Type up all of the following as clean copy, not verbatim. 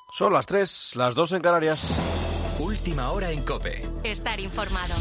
Son las 3, las 2 en Canarias. Última hora en COPE. Estar informado.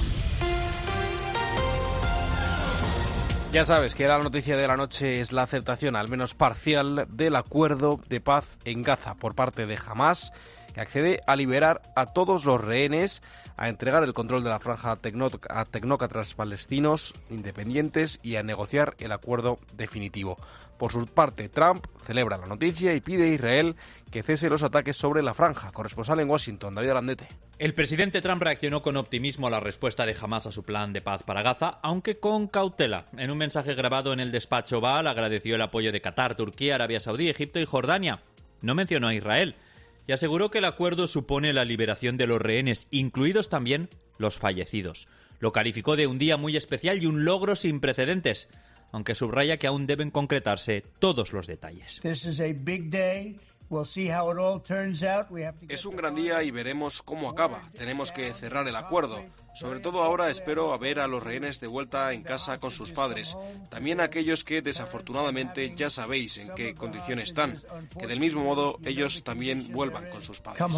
Ya sabes que la noticia de la noche es la aceptación, al menos parcial, del acuerdo de paz en Gaza por parte de Hamás, que accede a liberar a todos los rehenes, a entregar el control de la franja a tecnócratas palestinos independientes y a negociar el acuerdo definitivo. Por su parte, Trump celebra la noticia y pide a Israel que cese los ataques sobre la franja. Corresponsal en Washington, David Alandete. El presidente Trump reaccionó con optimismo a la respuesta de Hamás a su plan de paz para Gaza, aunque con cautela. En un mensaje grabado en el despacho Oval agradeció el apoyo de Qatar, Turquía, Arabia Saudí, Egipto y Jordania. No mencionó a Israel y aseguró que el acuerdo supone la liberación de los rehenes, incluidos también los fallecidos. Lo calificó de un día muy especial y un logro sin precedentes, aunque subraya que aún deben concretarse todos los detalles. Es un gran día y veremos cómo acaba. Tenemos que cerrar el acuerdo. Sobre todo ahora espero a ver a los rehenes de vuelta en casa con sus padres. También a aquellos que desafortunadamente ya sabéis en qué condiciones están. Que del mismo modo ellos también vuelvan con sus padres.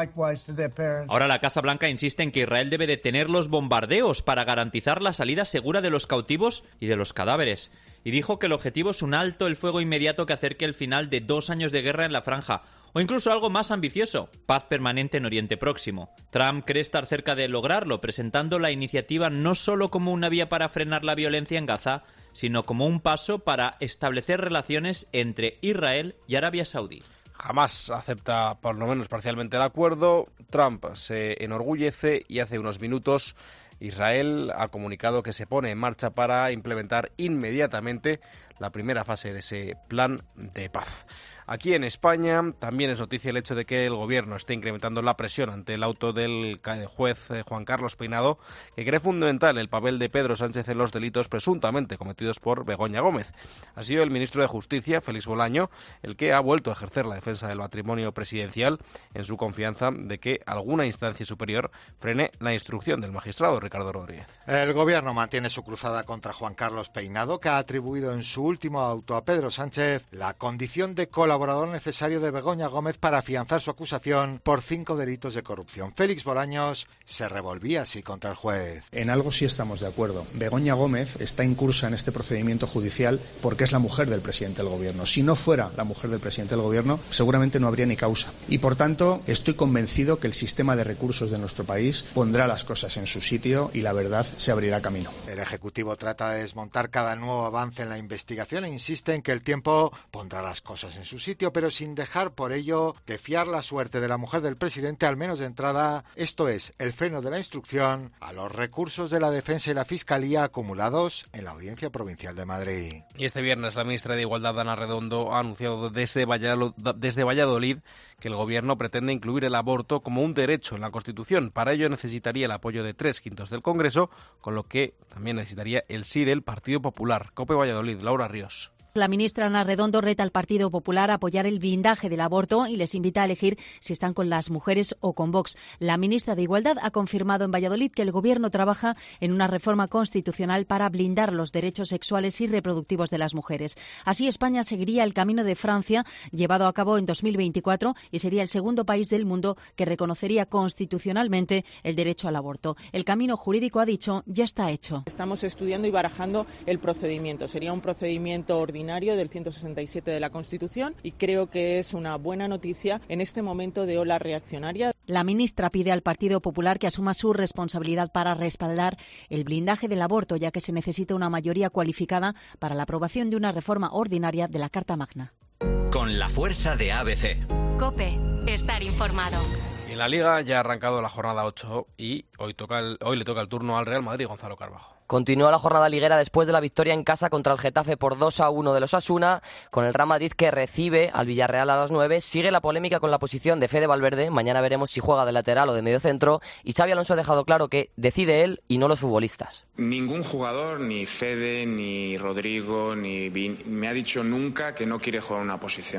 Ahora la Casa Blanca insiste en que Israel debe detener los bombardeos para garantizar la salida segura de los cautivos y de los cadáveres. Y dijo que el objetivo es un alto el fuego inmediato que acerque el final de 2 años de guerra en la franja, o incluso algo más ambicioso, paz permanente en Oriente Próximo. Trump cree estar cerca de lograrlo, presentando la iniciativa no solo como una vía para frenar la violencia en Gaza, sino como un paso para establecer relaciones entre Israel y Arabia Saudí. Hamás acepta por lo menos parcialmente el acuerdo. Trump se enorgullece y hace unos minutos Israel ha comunicado que se pone en marcha para implementar inmediatamente la primera fase de ese plan de paz. Aquí en España también es noticia el hecho de que el Gobierno esté incrementando la presión ante el auto del juez Juan Carlos Peinado, que cree fundamental el papel de Pedro Sánchez en los delitos presuntamente cometidos por Begoña Gómez. Ha sido el ministro de Justicia, Félix Bolaño, el que ha vuelto a ejercer la defensa del patrimonio presidencial en su confianza de que alguna instancia superior frene la instrucción del magistrado Ricardo Rodríguez. El Gobierno mantiene su cruzada contra Juan Carlos Peinado, que ha atribuido en su último auto a Pedro Sánchez la condición de colaborador necesario de Begoña Gómez para afianzar su acusación por 5 delitos de corrupción. Félix Bolaños se revolvía así contra el juez. En algo sí estamos de acuerdo. Begoña Gómez está incursa en este procedimiento judicial porque es la mujer del presidente del Gobierno. Si no fuera la mujer del presidente del Gobierno, seguramente no habría ni causa. Y por tanto, estoy convencido que el sistema de recursos de nuestro país pondrá las cosas en su sitio y la verdad se abrirá camino. El Ejecutivo trata de desmontar cada nuevo avance en la investigación e insiste en que el tiempo pondrá las cosas en su sitio, pero sin dejar por ello de fiar la suerte de la mujer del presidente, al menos de entrada, esto es, el freno de la instrucción a los recursos de la defensa y la Fiscalía acumulados en la Audiencia Provincial de Madrid. Y este viernes la ministra de Igualdad, Ana Redondo, ha anunciado desde Valladolid que el Gobierno pretende incluir el aborto como un derecho en la Constitución. Para ello necesitaría el apoyo de 3/5 del Congreso, con lo que también necesitaría el sí del Partido Popular. COPE Valladolid, Laura Ríos. La ministra Ana Redondo reta al Partido Popular a apoyar el blindaje del aborto y les invita a elegir si están con las mujeres o con Vox. La ministra de Igualdad ha confirmado en Valladolid que el Gobierno trabaja en una reforma constitucional para blindar los derechos sexuales y reproductivos de las mujeres. Así, España seguiría el camino de Francia, llevado a cabo en 2024, y sería el segundo país del mundo que reconocería constitucionalmente el derecho al aborto. El camino jurídico, ha dicho, ya está hecho. Estamos estudiando y barajando el procedimiento. Sería un procedimiento ordinario del 167 de la Constitución y creo que es una buena noticia en este momento de ola reaccionaria. La ministra pide al Partido Popular que asuma su responsabilidad para respaldar el blindaje del aborto, ya que se necesita una mayoría cualificada para la aprobación de una reforma ordinaria de la Carta Magna. Con la fuerza de ABC. COPE. Estar informado. En la Liga ya ha arrancado la jornada 8 y hoy le toca el turno al Real Madrid, Gonzalo Carbajo. Continúa la jornada liguera después de la victoria en casa contra el Getafe por 2-1 de los Osasuna, con el Real Madrid que recibe al Villarreal a las 9. Sigue la polémica con la posición de Fede Valverde. Mañana veremos si juega de lateral o de mediocentro. Y Xabi Alonso ha dejado claro que decide él y no los futbolistas. Ningún jugador, ni Fede, ni Rodrigo, ni Vini, me ha dicho nunca que no quiere jugar una posición.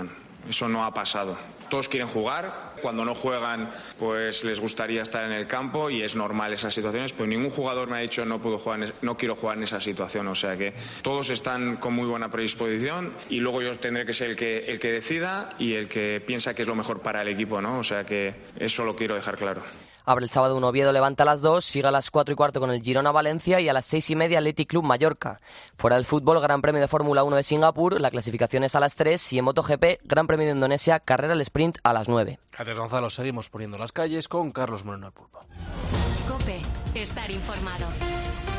Eso no ha pasado. Todos quieren jugar, cuando no juegan pues les gustaría estar en el campo y es normal esas situaciones, pero ningún jugador me ha dicho no quiero jugar en esa situación, o sea que todos están con muy buena predisposición y luego yo tendré que ser el que decida y el que piensa que es lo mejor para el equipo, ¿no? O sea que eso lo quiero dejar claro. Abre el sábado un Oviedo Levante a las 2, sigue a las 4:15 con el Girona Valencia y a las 6:30 Athletic Club Mallorca. Fuera del fútbol, Gran Premio de Fórmula 1 de Singapur, la clasificación es a las 3 y en MotoGP, Gran Premio de Indonesia, carrera al sprint a las 9. Gracias, Gonzalo. Seguimos poniendo las calles con Carlos Moreno al pulpo. COPE. Estar informado.